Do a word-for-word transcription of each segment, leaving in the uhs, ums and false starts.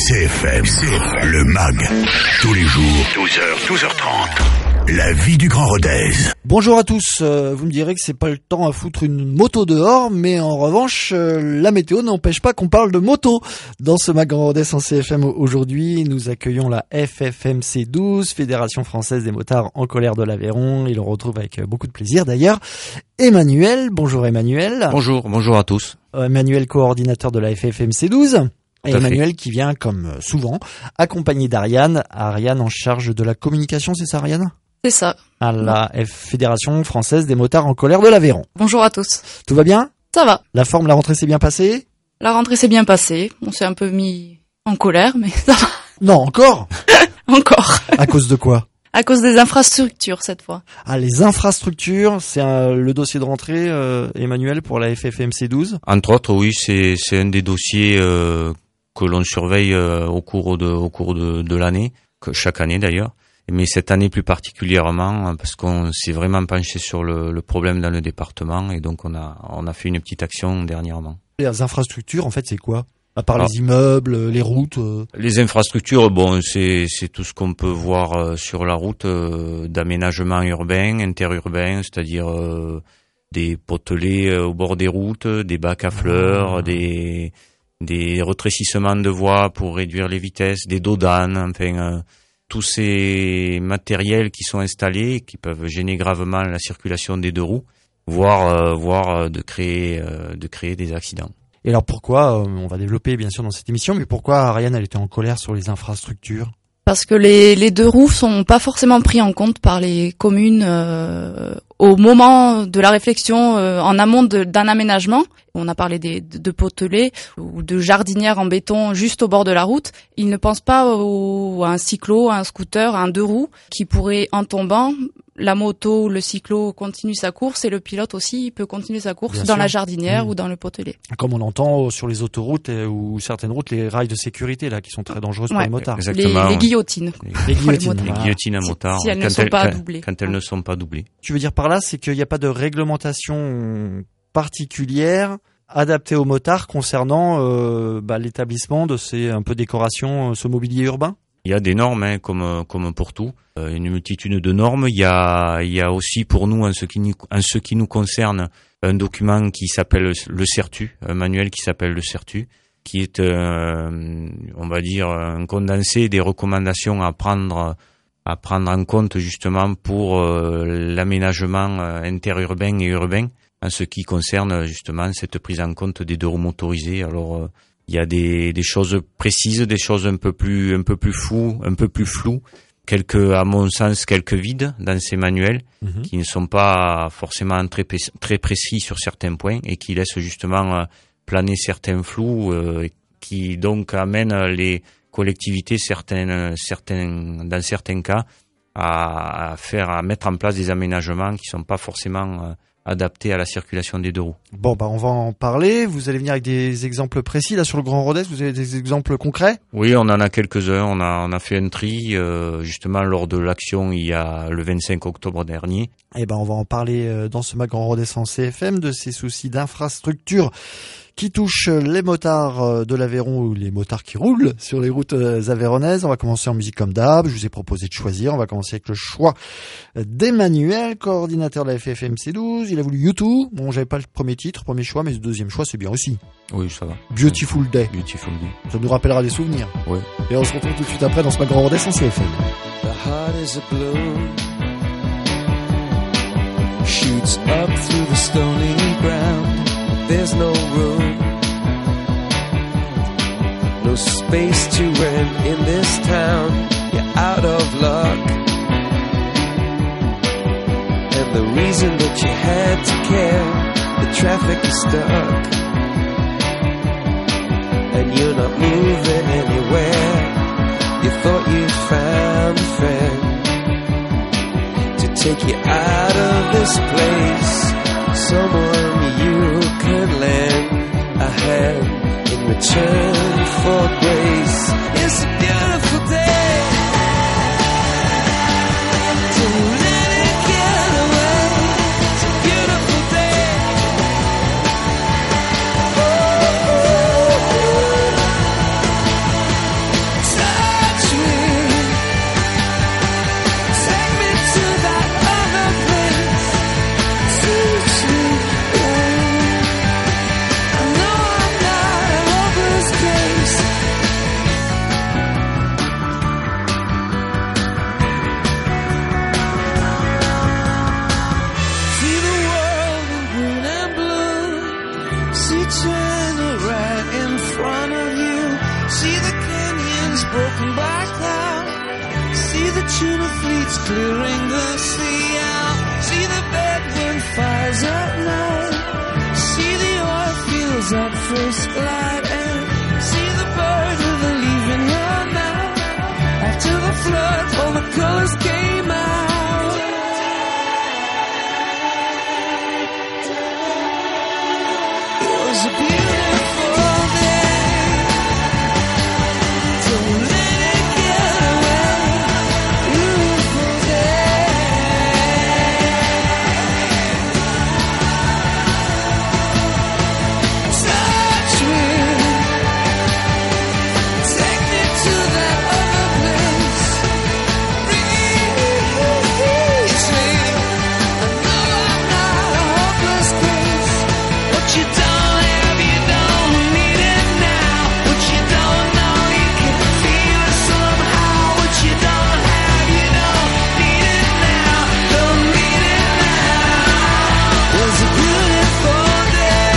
C F M, C F M, le M A G, tous les jours, douze heures, douze heures trente. La vie du Grand Rodez. Bonjour à tous, euh, vous me direz que c'est pas le temps à foutre une moto dehors, mais en revanche, euh, la météo n'empêche pas qu'on parle de moto. Dans ce M A G Grand Rodez en C F M aujourd'hui, nous accueillons la F F M C douze, Fédération Française des Motards en Colère de l'Aveyron, et l'on retrouve avec beaucoup de plaisir d'ailleurs Emmanuel. Bonjour Emmanuel. Bonjour, bonjour à tous. Euh, Emmanuel, coordinateur de la F F M C douze. Et Emmanuel fait. Qui vient, comme souvent, accompagné d'Ariane. Ariane en charge de la communication, c'est ça Ariane ? C'est ça. À la Fédération Française des Motards en Colère de l'Aveyron. Bonjour à tous. Tout va bien ? Ça va. La forme, la rentrée s'est bien passée ? La rentrée s'est bien passée. On s'est un peu mis en colère, mais ça va. Non, encore ? Encore. À cause de quoi ? À cause des infrastructures, cette fois. Ah, les infrastructures, c'est un, le dossier de rentrée, euh, Emmanuel, pour la F F M C douze ? Entre autres, oui, c'est, c'est un des dossiers euh, que l'on surveille euh, au cours de, au cours de, de l'année, que chaque année d'ailleurs. Mais cette année plus particulièrement, parce qu'on s'est vraiment penché sur le, le problème dans le département, et donc on a, on a fait une petite action dernièrement. Les infrastructures, en fait, c'est quoi ? À part Alors, les immeubles, les routes euh... Les infrastructures, bon, c'est, c'est tout ce qu'on peut voir euh, sur la route euh, d'aménagement urbain, interurbain, c'est-à-dire euh, des potelets euh, au bord des routes, des bacs à fleurs, mmh. des, des rétrécissements de voies pour réduire les vitesses, des dodanes, enfin... Euh, tous ces matériels qui sont installés, qui peuvent gêner gravement la circulation des deux roues, voire, euh, voire de créer, euh, de créer des accidents. Et alors pourquoi, euh, on va développer bien sûr dans cette émission, mais pourquoi Ariane elle était en colère sur les infrastructures ? Parce que les, les deux roues sont pas forcément pris en compte par les communes euh, au moment de la réflexion euh, en amont de, d'un aménagement. On a parlé des, de, de potelets ou de jardinières en béton juste au bord de la route. Ils ne pensent pas au, à un cyclo, à un scooter, à un deux roues qui pourrait, en tombant, la moto ou le cyclo continue sa course et le pilote aussi peut continuer sa course bien dans sûr. La jardinière mmh. ou dans le potelet. Comme on entend sur les autoroutes ou certaines routes, les rails de sécurité là qui sont très dangereuses ouais. pour les motards. Exactement. Les, les guillotines. Les, les guillotines. Les, les guillotines à motards. Si, si elles ne sont pas doublées. Quand elles ne sont pas doublées. Tu veux dire par là, c'est qu'il n'y a pas de réglementation particulière adaptée aux motards concernant euh, bah, l'établissement de ces un peu décorations, ce mobilier urbain ? Il y a des normes, hein, comme comme pour tout, euh, une multitude de normes. Il y a il y a aussi pour nous, en ce qui nous, en ce qui nous concerne, un document qui s'appelle le CERTU, un manuel qui s'appelle le CERTU, qui est, euh, on va dire, un condensé des recommandations à prendre à prendre en compte justement pour euh, l'aménagement interurbain et urbain, en ce qui concerne justement cette prise en compte des deux roues motorisées. Alors euh, il y a des, des choses précises, des choses un peu plus, un peu plus floues, un peu plus floues, quelques, à mon sens, quelques vides dans ces manuels, mmh. qui ne sont pas forcément très, très précis sur certains points et qui laissent justement planer certains flous, euh, qui donc amènent les collectivités, certaines, certains, dans certains cas, à, à faire, à mettre en place des aménagements qui sont pas forcément euh, adapté à la circulation des deux roues. Bon, bah on va en parler. Vous allez venir avec des exemples précis là sur le Grand Rodez. Vous avez des exemples concrets ? Oui, on en a quelques-uns. On a on a fait un tri euh, justement lors de l'action il y a le vingt-cinq octobre dernier. Eh ben on va en parler euh, dans ce M A G Grand Rodez en C F M de ces soucis d'infrastructure qui touchent les motards de l'Aveyron ou les motards qui roulent sur les routes aveyronnaises. On va commencer en musique comme d'hab. Je vous ai proposé de choisir. On va commencer avec le choix d'Emmanuel, coordinateur de la F F M C douze. Il a voulu U deux. Bon, j'avais pas le premier titre, premier choix, mais le deuxième choix, c'est bien aussi. Oui, ça va. Beautiful Day. Beautiful Day. Ça nous rappellera des souvenirs. Oui. Et on se retrouve tout de suite après dans ce M A G Grand Rodez en C F M. The heart is a blue, shoots up through the stony ground. There's no room, no space to rent in this town. You're out of luck, and the reason that you had to care, the traffic is stuck, and you're not moving anywhere. You thought you'd found a friend to take you out of this place, someone you could lend a hand in return for grace. It's a beautiful day to let it get away. It's a beautiful day. Oh, oh, oh. broken by cloud. See the tuna fleets clearing the sea out. See the bedroom fires at night. See the oil fields at first light. And see the bird with a leaf in her mouth. After the flood, all the colors came out. It was a beautiful day. Don't let it get away. Beautiful day. Touch me. Take me to that other place. Reach me. I know I'm not a hopeless case. What you don't have, you don't need it now. What you don't know, you can feel it somehow. What you don't have, you don't need it now. Don't need it now. It was a beautiful day.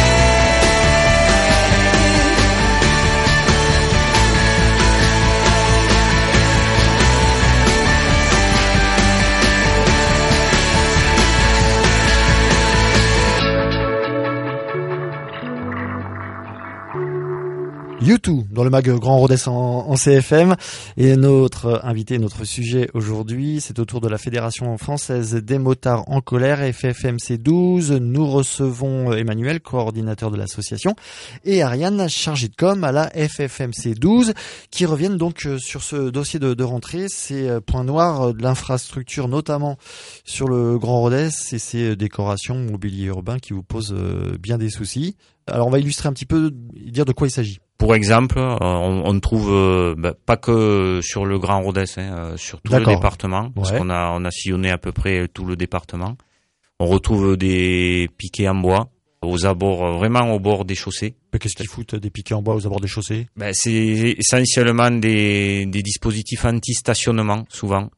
U deux dans le mag Grand Rodez en, en C F M, et notre invité, notre sujet aujourd'hui, c'est autour de la Fédération française des motards en colère, F F M C douze. Nous recevons Emmanuel, coordinateur de l'association, et Ariane, chargée de com à la F F M C douze, qui reviennent donc sur ce dossier de, de rentrée, ces points noirs de l'infrastructure, notamment sur le Grand Rodez, et ces décorations mobilier urbain qui vous posent bien des soucis. Alors on va illustrer un petit peu, dire de quoi il s'agit. Pour exemple, euh, on, on trouve euh, bah, pas que sur le Grand Rodez, hein, euh, sur tout D'accord. le département, parce ouais. qu'on a on a sillonné à peu près tout le département. On retrouve des piquets en bois aux abords, vraiment au bord des chaussées. Mais qu'est-ce qu'ils foutent des piquets en bois aux abords des chaussées ? Ben, c'est essentiellement des, des dispositifs anti-stationnement, souvent,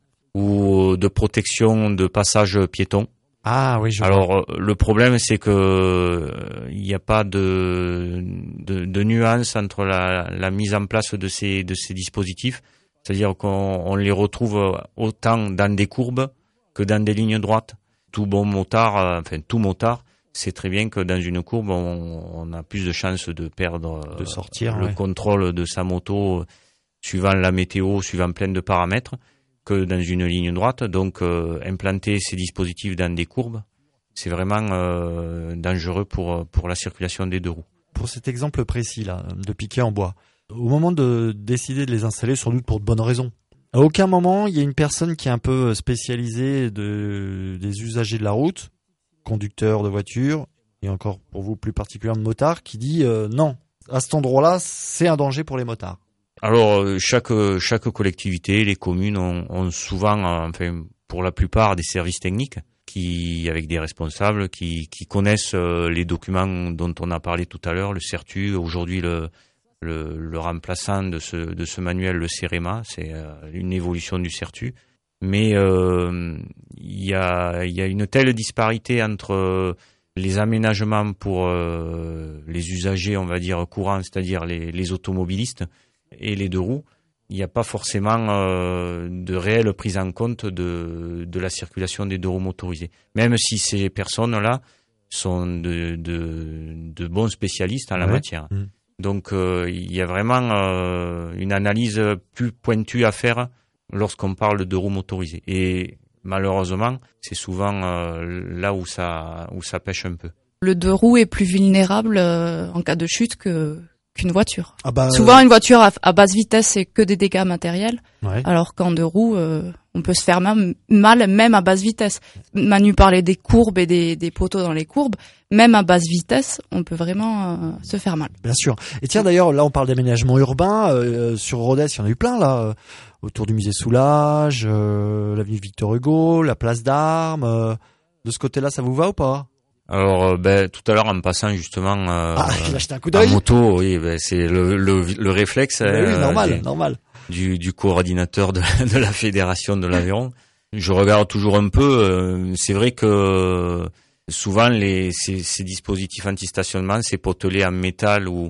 ou de protection de passage piéton. Ah oui, je Alors vois. le problème, c'est que il n'y a pas de, de de nuance entre la, la mise en place de ces de ces dispositifs, c'est-à-dire qu'on on les retrouve autant dans des courbes que dans des lignes droites. Tout bon motard, enfin tout motard, sait très bien que dans une courbe, on, on a plus de chances de perdre de sortir, le ouais. contrôle de sa moto, suivant la météo, suivant plein de paramètres, que dans une ligne droite. Donc euh, implanter ces dispositifs dans des courbes, c'est vraiment euh, dangereux pour pour la circulation des deux roues. Pour cet exemple précis là, de piquets en bois, au moment de décider de les installer, sans doute pour de bonnes raisons, à aucun moment il y a une personne qui est un peu spécialisée de des usagers de la route, conducteur de voiture, et encore pour vous plus particulièrement motard, qui dit euh, non, à cet endroit-là c'est un danger pour les motards. Alors chaque chaque collectivité, les communes ont, ont souvent, enfin pour la plupart, des services techniques qui, avec des responsables, qui qui connaissent les documents dont on a parlé tout à l'heure, le CERTU, aujourd'hui le le, le remplaçant de ce de ce manuel, le CEREMA, c'est une évolution du CERTU. Mais euh, il y a il y a une telle disparité entre les aménagements pour euh, les usagers, on va dire courants, c'est-à-dire les les automobilistes, et les deux roues, il n'y a pas forcément euh, de réelle prise en compte de, de la circulation des deux roues motorisées. Même si ces personnes-là sont de, de, de bons spécialistes en la ouais. matière. Mmh. Donc euh, il y a vraiment euh, une analyse plus pointue à faire lorsqu'on parle de deux roues motorisées. Et malheureusement, c'est souvent euh, là où ça, où ça pêche un peu. Le deux roues est plus vulnérable euh, en cas de chute que... qu'une voiture. Ah bah, Souvent, une voiture à, à basse vitesse, c'est que des dégâts matériels, ouais. alors qu'en deux roues, euh, on peut se faire même, mal, même à basse vitesse. Manu parlait des courbes et des, des poteaux dans les courbes. Même à basse vitesse, on peut vraiment euh, se faire mal. Bien sûr. Et tiens, d'ailleurs, là, on parle d'aménagement urbain. Euh, sur Rodez, il y en a eu plein, là. Euh, autour du musée Soulages, euh, l'avenue Victor Hugo, la place d'Armes. Euh, de ce côté-là, ça vous va ou pas ? Alors, ben, tout à l'heure, en passant justement euh, ah, il a jeté un coup d'œil. en moto, oui, ben, c'est le, le, le réflexe ben oui, euh, normal, du, normal. Du, du coordinateur de, de la Fédération de l'Aveyron. Je regarde toujours un peu. Euh, c'est vrai que souvent, les, ces, ces dispositifs anti-stationnement, ces potelets en métal ou,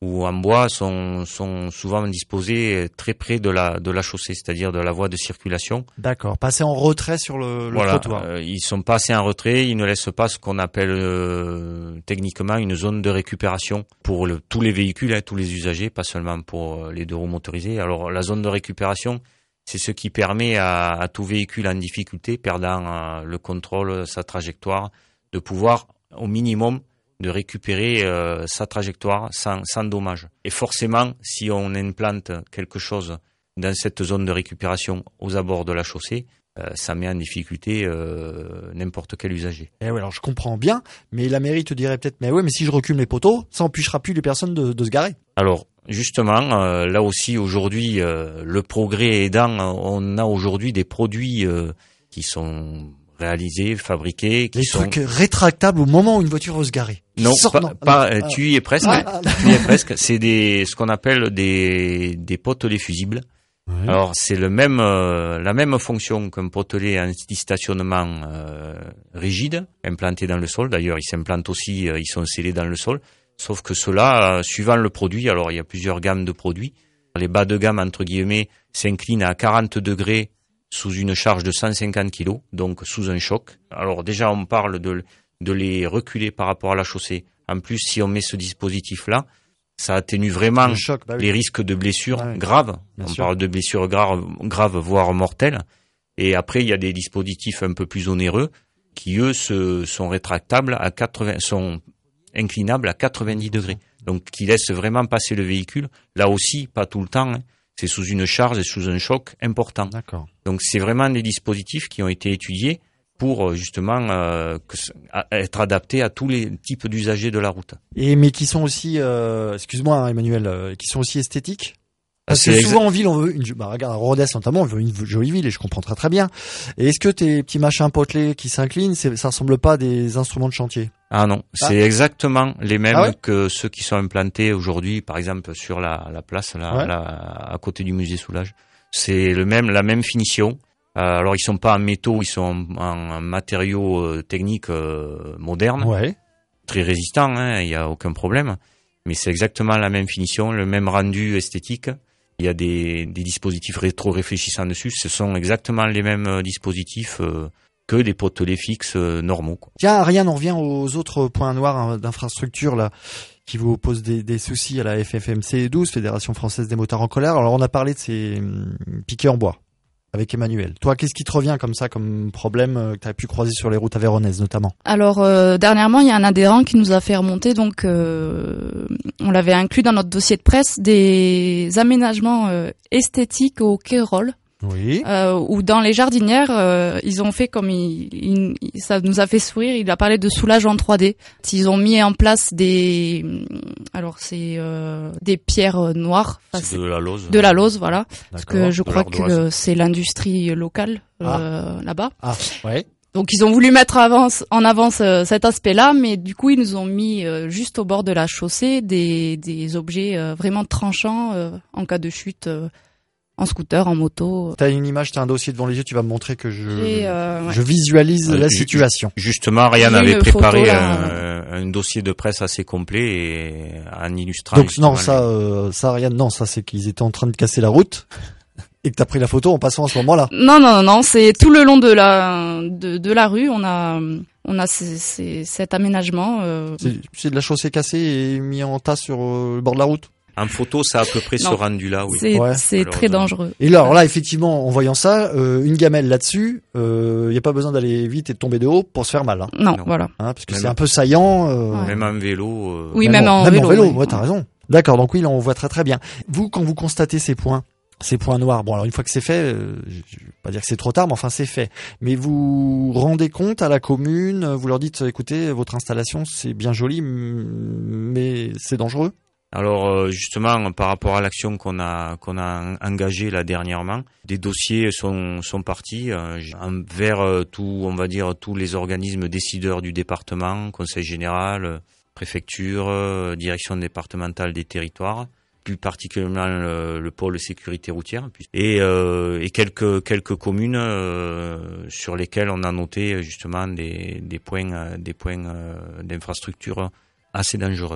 ou en bois sont, sont souvent disposés très près de la, de la chaussée, c'est-à-dire de la voie de circulation. D'accord. Passer en retrait sur le, le voilà, trottoir. Euh, ils sont pas assez en retrait, ils ne laissent pas ce qu'on appelle euh, techniquement une zone de récupération pour le, tous les véhicules, hein, tous les usagers, pas seulement pour les deux roues motorisées. Alors la zone de récupération, c'est ce qui permet à, à tout véhicule en difficulté, perdant euh, le contrôle, sa trajectoire, de pouvoir au minimum de récupérer euh, sa trajectoire sans, sans dommage. Et forcément, si on implante quelque chose dans cette zone de récupération aux abords de la chaussée, euh, ça met en difficulté euh, n'importe quel usager. Eh ouais, alors je comprends bien, mais la mairie te dirait peut-être, mais ouais, mais si je recule les poteaux, ça empêchera plus les personnes de, de se garer. Alors, justement, euh, là aussi, aujourd'hui, euh, le progrès aidant, on a aujourd'hui des produits euh, qui sont réalisés, fabriqués, qui les sont... trucs rétractables au moment où une voiture veut se garer. Non, Sort, pas, non, pas non, euh, tu y es presque. Ah, ah, tu y es presque. C'est des, ce qu'on appelle des, des potelets fusibles. Ouais. Alors, c'est le même, euh, la même fonction qu'un potelet anti-stationnement euh, rigide, implanté dans le sol. D'ailleurs, ils s'implantent aussi, euh, ils sont scellés dans le sol. Sauf que ceux-là, euh, suivant le produit, alors il y a plusieurs gammes de produits. Les bas de gamme, entre guillemets, s'inclinent à quarante degrés sous une charge de cent cinquante kilos, donc sous un choc. Alors déjà, on parle de, de les reculer par rapport à la chaussée. En plus, si on met ce dispositif-là, ça atténue vraiment le choc, bah oui. les risques de blessures Ouais, graves. bien On sûr. parle de blessures graves, graves, voire mortelles. Et après, il y a des dispositifs un peu plus onéreux qui, eux, se, sont rétractables à quatre-vingts, sont inclinables à quatre-vingt-dix degrés. Donc, qui laissent vraiment passer le véhicule. Là aussi, pas tout le temps, hein. C'est sous une charge et sous un choc important. D'accord. Donc, c'est vraiment des dispositifs qui ont été étudiés pour justement euh, que, à, être adaptés à tous les types d'usagers de la route. Et mais qui sont aussi, euh, excuse-moi hein, Emmanuel, euh, qui sont aussi esthétiques. Parce C'est que exa- souvent en ville, on veut une, bah regarde, à Rodez notamment, on veut une jolie ville et je comprends très très bien. Et est-ce que tes petits machins potelés qui s'inclinent, c'est, ça ressemble pas à des instruments de chantier? Ah non, Ah. c'est exactement les mêmes Ah ouais que ceux qui sont implantés aujourd'hui, par exemple sur la, la place là, Ouais. là, à côté du musée Soulage. C'est le même, la même finition. Euh, alors ils sont pas en métaux, ils sont en, en matériaux euh, techniques euh, modernes, Ouais. très résistants, hein, il y a aucun problème. Mais c'est exactement la même finition, le même rendu esthétique. Il y a des, des dispositifs rétro-réfléchissants dessus. Ce sont exactement les mêmes euh, dispositifs euh, que des potelets fixes euh, normaux, quoi. Tiens, Ariane, on revient aux autres points noirs hein, d'infrastructure là qui vous posent des, des soucis à la F F M C douze, Fédération Française des Motards en Colère. Alors on a parlé de ces hum, piquets en bois avec Emmanuel. Toi, qu'est-ce qui te revient comme ça, comme problème euh, que tu as pu croiser sur les routes aveyronaises notamment? Alors euh, dernièrement, il y a un adhérent qui nous a fait remonter, donc euh, on l'avait inclus dans notre dossier de presse, des aménagements euh, esthétiques au Quai-Roll, Oui. euh, où dans les jardinières, euh, ils ont fait comme il, il- il- ça nous a fait sourire. Il a parlé de soulage en trois D. Ils ont mis en place des, alors c'est euh, des pierres euh, noires, enfin, C'est de la lose. de la lose, voilà. Parce D'accord. que je de crois que l'ardoise. le- c'est l'industrie locale euh, là-bas. Ah, ouais. Donc ils ont voulu mettre avance, en avance euh, cet aspect-là, mais du coup ils nous ont mis euh, juste au bord de la chaussée des, des objets euh, vraiment tranchants euh, en cas de chute euh, en scooter, en moto. T'as une image, t'as un dossier devant les yeux, tu vas me montrer que je, Et, euh, ouais. je visualise Euh, la ju- situation. Justement, Ryan J'ai avait une préparé photo, là. un, un dossier de presse assez complet et en illustrant. Donc non, justement ça, euh, ça, Ariane, non, ça c'est qu'ils étaient en train de casser la route et que t'as pris la photo en passant à ce moment-là. Non, non, non, c'est tout le long de la de, de la rue, on a on a ces- ces- cet aménagement. euh, C'est, c'est de la chaussée cassée et mis en tas sur euh, le bord de la route. les- En photo, ça a à peu près Non. ce rendu-là, oui. c'est Ouais, c'est très malheureusement. dangereux. Et là, alors là, effectivement, en voyant ça, euh, une gamelle là-dessus, il euh, y a pas besoin d'aller vite et de tomber de haut pour se faire mal, hein, Non, Non. voilà. hein, parce que Même- c'est un peu saillant. Euh, Ouais. Même en vélo. euh, Oui, même, en même vélo. en vélo, oui. ouais, t'as raison. D'accord, donc oui, là, on voit très très bien. Vous, quand vous constatez ces points, ces points noirs, bon, alors une fois que c'est fait, euh, je je vais pas dire que c'est trop tard, mais enfin c'est fait. Mais vous rendez compte à la commune, vous leur dites, écoutez, votre installation, c'est bien joli, m- mais c'est dangereux. Alors euh, justement, par rapport à l'action qu'on a qu'on a engagée là dernièrement, des dossiers sont sont partis euh, vers euh, tout, on va dire tous les organismes décideurs du département, conseil général, euh, préfecture, euh, direction départementale des territoires, plus particulièrement le, le pôle sécurité routière, et euh, et quelques quelques communes euh, sur lesquelles on a noté justement des des points euh, des points euh, d'infrastructure assez dangereuses.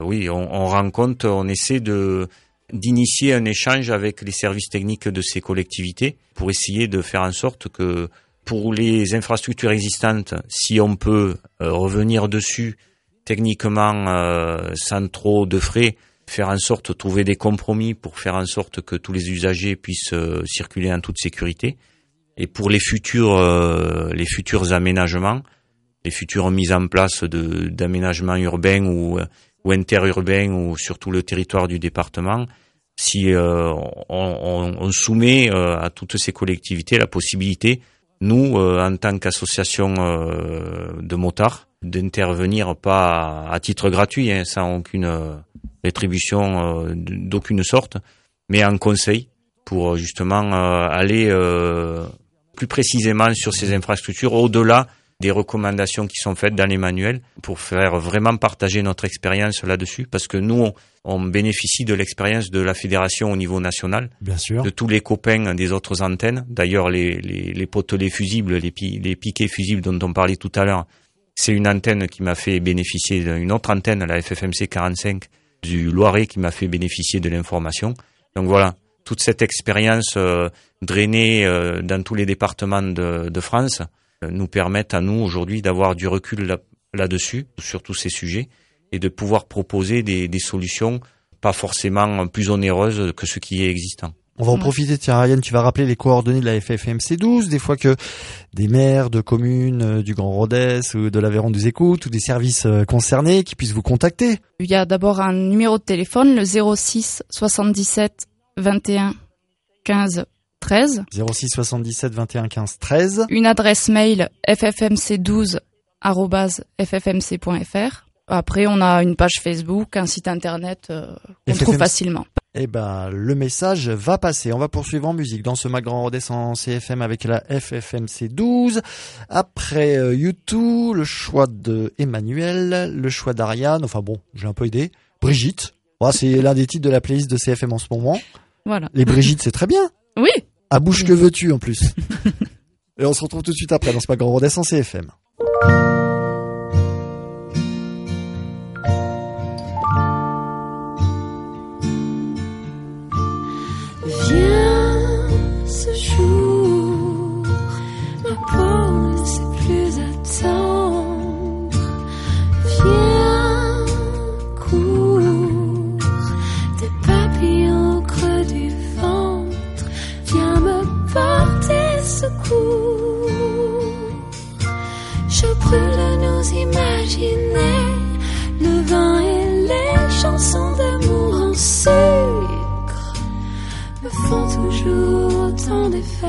Oui, on, on rend compte, on essaie de d'initier un échange avec les services techniques de ces collectivités pour essayer de faire en sorte que pour les infrastructures existantes, si on peut euh, revenir dessus techniquement euh, sans trop de frais, faire en sorte de trouver des compromis pour faire en sorte que tous les usagers puissent euh, circuler en toute sécurité. Et pour les futurs euh, les futurs aménagements, les futures mises en place de d'aménagements urbains ou ou interurbains ou sur tout le territoire du département, si euh, on, on, on soumet euh, à toutes ces collectivités la possibilité, nous, euh, en tant qu'association euh, de motards, d'intervenir pas à, à titre gratuit, hein, sans aucune euh, rétribution euh, d'aucune sorte, mais en conseil pour justement euh, aller euh, plus précisément sur ces infrastructures, au-delà des recommandations qui sont faites dans les manuels, pour faire vraiment partager notre expérience là-dessus, parce que nous, on, on bénéficie de l'expérience de la fédération au niveau national, bien sûr, de tous les copains des autres antennes. D'ailleurs, les, les, les potelets fusibles, les, pi, les piquets fusibles dont on parlait tout à l'heure, c'est une antenne qui m'a fait bénéficier d'une autre antenne, la F F M C quarante-cinq, du Loiret, qui m'a fait bénéficier de l'information. Donc voilà, toute cette expérience euh, drainée euh, dans tous les départements de, de France nous permettent à nous aujourd'hui d'avoir du recul là, là-dessus, sur tous ces sujets, et de pouvoir proposer des, des solutions pas forcément plus onéreuses que ce qui est existant. On va en profiter, tiens Ryan, tu vas rappeler les coordonnées de la F F M C douze, des fois que des maires de communes du Grand Rodez ou de l'Aveyron nous écoutent, ou des services concernés qui puissent vous contacter. Il y a d'abord un numéro de téléphone, le zéro six soixante-dix-sept vingt et un quinze treize. zéro six soixante-dix-sept vingt et un quinze treize. Une adresse mail f f m c douze arobase f f m c point f r. Après, on a une page Facebook, un site internet euh, qu'on F F M C. trouve facilement. Eh ben, le message va passer. On va poursuivre en musique dans ce Mag Grand Rodez en C F M avec la F F M C douze. Après euh, U deux, le choix de Emmanuel, le choix d'Ariane. Enfin bon, j'ai un peu aidé. Brigitte. Oh, c'est l'un des titres de la playlist de C F M en ce moment. Voilà. Les Brigitte, c'est très bien. Oui. À bouche que veux-tu en plus. Et on se retrouve tout de suite après dans ce Mag Grand Rodez en C F M. Viens ce jour, ma peau ne sait plus attendre. Viens, cours, des papillons au creux du ventre. Viens me porter secours. Je brûle de nous imaginer le vin et les chansons d'amour en sucre me font toujours autant d'effets.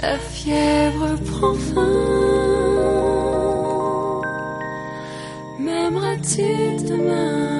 La fièvre prend fin. M'aimeras-tu demain?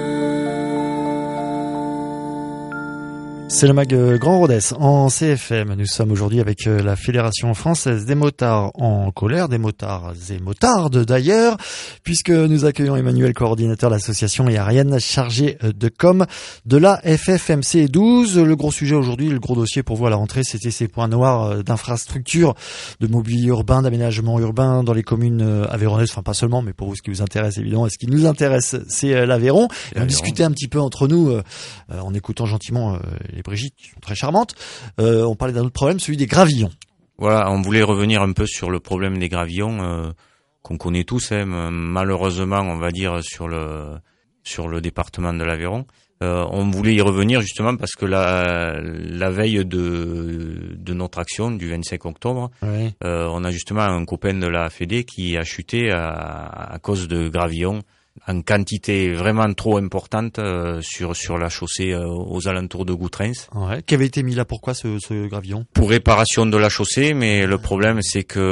C'est le mag Grand Rodez en C F M. Nous sommes aujourd'hui avec la Fédération française des motards en colère, des motards et motardes d'ailleurs, puisque nous accueillons Emmanuel, coordinateur de l'association, et Ariane, chargée de com de la F F M C douze. Le gros sujet aujourd'hui, le gros dossier pour vous à la rentrée, c'était ces points noirs d'infrastructures, de mobilier urbain, d'aménagement urbain dans les communes aveyronnaises, enfin pas seulement, mais pour vous ce qui vous intéresse évidemment, et ce qui nous intéresse, c'est l'Aveyron. Et on discutait un petit peu entre nous, euh, en écoutant gentiment euh, les Brigitte, qui sont très charmantes. Euh, on parlait d'un autre problème, celui des gravillons. Voilà, on voulait revenir un peu sur le problème des gravillons euh, qu'on connaît tous, hein, malheureusement, on va dire sur le sur le département de l'Aveyron. Euh, on voulait y revenir justement parce que la la veille de de notre action du vingt-cinq octobre, oui. euh, on a justement un copain de la Fédé qui a chuté à, à cause de gravillons en quantité vraiment trop importante euh, sur sur la chaussée euh, aux alentours de Goutrens. Ouais. Qui avait été mis là pourquoi ce, ce gravillon? Pour réparation de la chaussée, mais le problème c'est que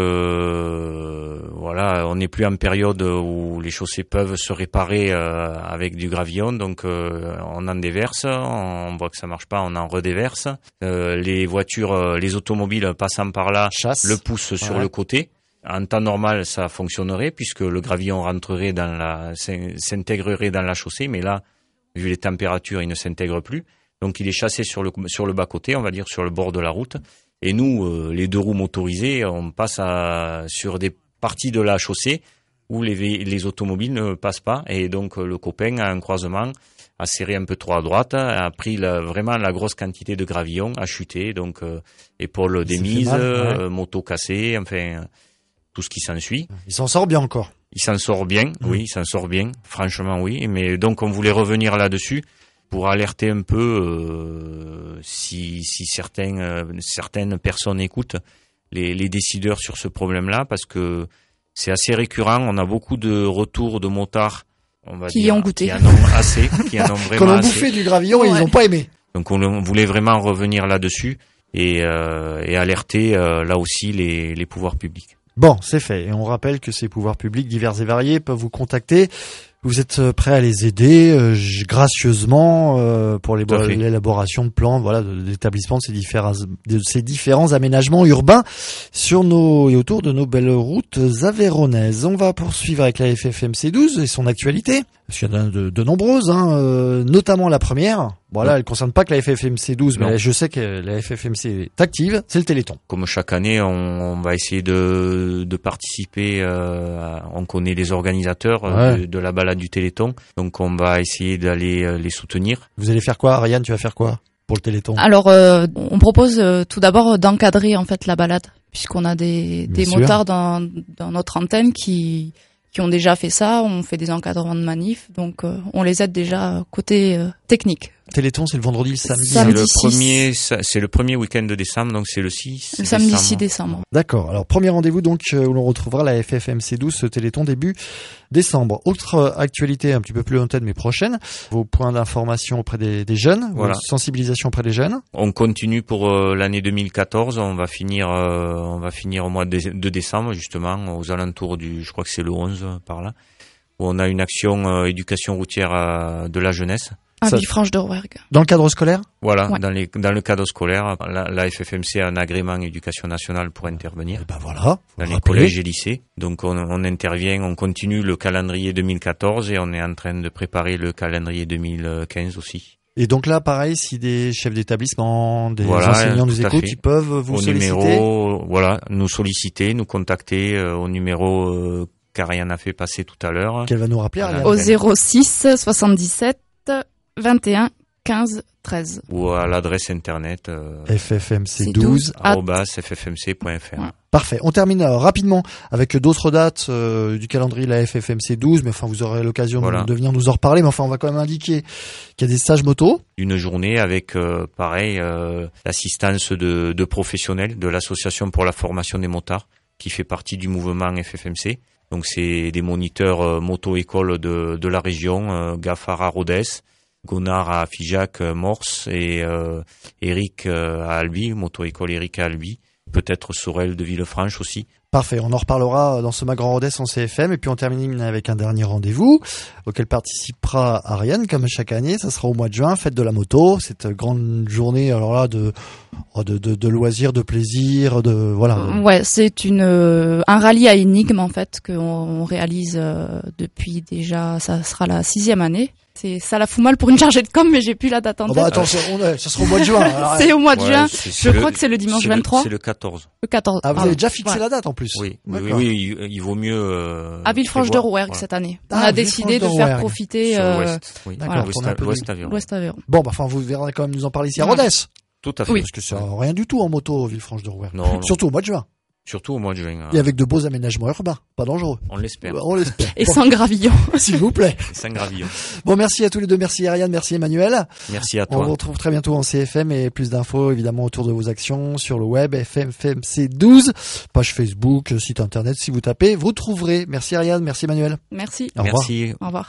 euh, voilà, on n'est plus en période où les chaussées peuvent se réparer euh, avec du gravillon, donc euh, on en déverse, on voit que ça marche pas, on en redéverse. Euh, les voitures, euh, les automobiles passant par là Chasse. Le poussent sur ouais. le côté. En temps normal, ça fonctionnerait puisque le gravillon rentrerait dans la, s'intégrerait dans la chaussée, mais là, vu les températures, il ne s'intègre plus. Donc, il est chassé sur le sur le bas côté, on va dire sur le bord de la route. Et nous, euh, les deux roues motorisées, on passe à, sur des parties de la chaussée où les les automobiles ne passent pas. Et donc, le copain a un croisement, a serré un peu trop à droite, a pris la, vraiment la grosse quantité de gravillon, a chuté. Donc, euh, épaule démise, mal, ouais. euh, moto cassée, enfin. Tout ce qui s'ensuit. Il s'en sort bien encore. Il s'en sort bien, mmh. oui, il s'en sort bien, franchement oui. Mais donc on voulait revenir là-dessus pour alerter un peu euh, si, si certains, euh, certaines personnes écoutent les, les décideurs sur ce problème-là, parce que c'est assez récurrent. On a beaucoup de retours de motards, on va qui dire, ont goûté, qui en ont assez, qui en ont vraiment Quand on assez. bouffé du gravillon, ouais. Ils n'ont pas aimé. Donc on, on voulait vraiment revenir là-dessus et, euh, et alerter euh, là aussi les, les pouvoirs publics. Bon, c'est fait. Et on rappelle que ces pouvoirs publics divers et variés peuvent vous contacter. Vous êtes prêts à les aider euh, gracieusement euh, pour les, l'élaboration de plans, voilà, d'établissement de ces différents, de ces différents aménagements urbains sur nos et autour de nos belles routes aveyronnaises. On va poursuivre avec la F F M C douze et son actualité, parce qu'il y en a de, de nombreuses, hein, euh, notamment la première. Voilà, elle concerne pas que la F F M C douze, mais je sais que la F F M C est active, c'est le Téléthon. Comme chaque année, on, on va essayer de, de participer, euh, à, on connaît les organisateurs ouais. de, de la balade du Téléthon, donc on va essayer d'aller les soutenir. Vous allez faire quoi, Ariane, tu vas faire quoi pour le Téléthon? Alors, euh, on propose euh, tout d'abord d'encadrer en fait la balade, puisqu'on a des, des motards dans, dans notre antenne qui... qui ont déjà fait ça, on fait des encadrements de manifs, donc euh, on les aide déjà côté euh, technique. Téléthon, c'est le vendredi, le samedi. samedi c'est le six. premier, c'est le premier week-end de décembre, donc c'est le six. Le samedi six décembre. D'accord. Alors premier rendez-vous donc où l'on retrouvera la F F M C douze, ce Téléthon début décembre. Autre actualité un petit peu plus lointaine mais prochaine, vos points d'information auprès des, des jeunes, voilà. Sensibilisation auprès des jeunes. On continue pour euh, l'année deux mille quatorze. On va finir, euh, on va finir au mois de, de décembre justement, aux alentours du, je crois que c'est le onze par là, où on a une action euh, éducation routière euh, de la jeunesse. À Villefranche de Rouergue. Dans le cadre scolaire? Voilà, ouais. dans, les, dans le cadre scolaire, la, la F F M C a un agrément éducation nationale pour intervenir. Et ben voilà, dans les collèges et lycées. Donc on, on intervient, on continue le calendrier deux mille quatorze et on est en train de préparer le calendrier deux mille quinze aussi. Et donc là, pareil, si des chefs d'établissement, des voilà, enseignants nous écoutent, ils peuvent vous au solliciter. Numéro, voilà, nous solliciter, nous contacter euh, au numéro euh, qu'Ariane a fait passer tout à l'heure. Qu'elle va nous rappeler, Ariane. Au zéro six soixante-dix-sept vingt et un quinze treize. Ou à l'adresse internet euh, F F M C douze arobase f f m c point f r. Ouais. Parfait. On termine euh, rapidement avec d'autres dates euh, du calendrier de la F F M C douze, mais enfin vous aurez l'occasion voilà. de, de venir nous en reparler. Mais enfin on va quand même indiquer qu'il y a des stages moto. Une journée avec euh, pareil euh, l'assistance de, de professionnels de l'association pour la formation des motards qui fait partie du mouvement F F M C. Donc c'est des moniteurs euh, moto-école de, de la région, euh, Gaffard à Rodez, Gonard à Figeac, euh, Morse et euh, Eric euh, à Albi, moto-école Eric à Albi, peut-être Sorel de Villefranche aussi. Parfait, on en reparlera dans ce Mag Grand Rodez en C F M et puis on termine avec un dernier rendez-vous auquel participera Ariane comme chaque année. Ça sera au mois de juin, fête de la moto, cette grande journée alors là de de de, de loisirs, de plaisir, de voilà. Ouais, c'est une euh, un rallye à énigmes en fait qu'on on réalise euh, depuis déjà, ça sera la sixième année. C'est ça la fout mal pour une chargée de com, mais j'ai plus la date en tête. Oh bah attends, c'est, on est, ça sera au mois de juin. Alors, c'est au mois de Ouais, juin. c'est- Je c'est crois le- que c'est le dimanche c'est le- vingt-trois. C'est le quatorze. Le quatorze. ah, vous pardon. avez déjà fixé Ouais. la date en plus. Oui, oui, D'accord. oui, il, il vaut mieux. Euh, À Villefranche-de-Rouergue prévoir. cette année. Ah, On a décidé de Villefranche-de-Rouergue. faire profiter Sur euh, l'ouest, oui. d'accord, L'ouest- qu'on a un peu l'ouest de- Aveyron. l'Ouest Aveyron. Bon, bah enfin vous verrez quand même nous en parler ici à Ouais. Rodez. Tout à fait. Oui. Parce que c'est rien du tout en moto, Villefranche-de-Rouergue. Non, non. Surtout au mois de juin. Surtout au mois de juin. hein. Et avec de beaux aménagements urbains, pas dangereux. On l'espère. On l'espère. Et Bon, sans gravillon. s'il vous plaît. Sans gravillon. Bon, merci à tous les deux. Merci Ariane, merci Emmanuel. Merci à On toi. vous retrouve très bientôt en C F M et plus d'infos évidemment autour de vos actions sur le web F M F M C douze, page Facebook, site internet. Si vous tapez, vous trouverez. Merci Ariane, merci Emmanuel. Merci. Au revoir. Merci. Au revoir.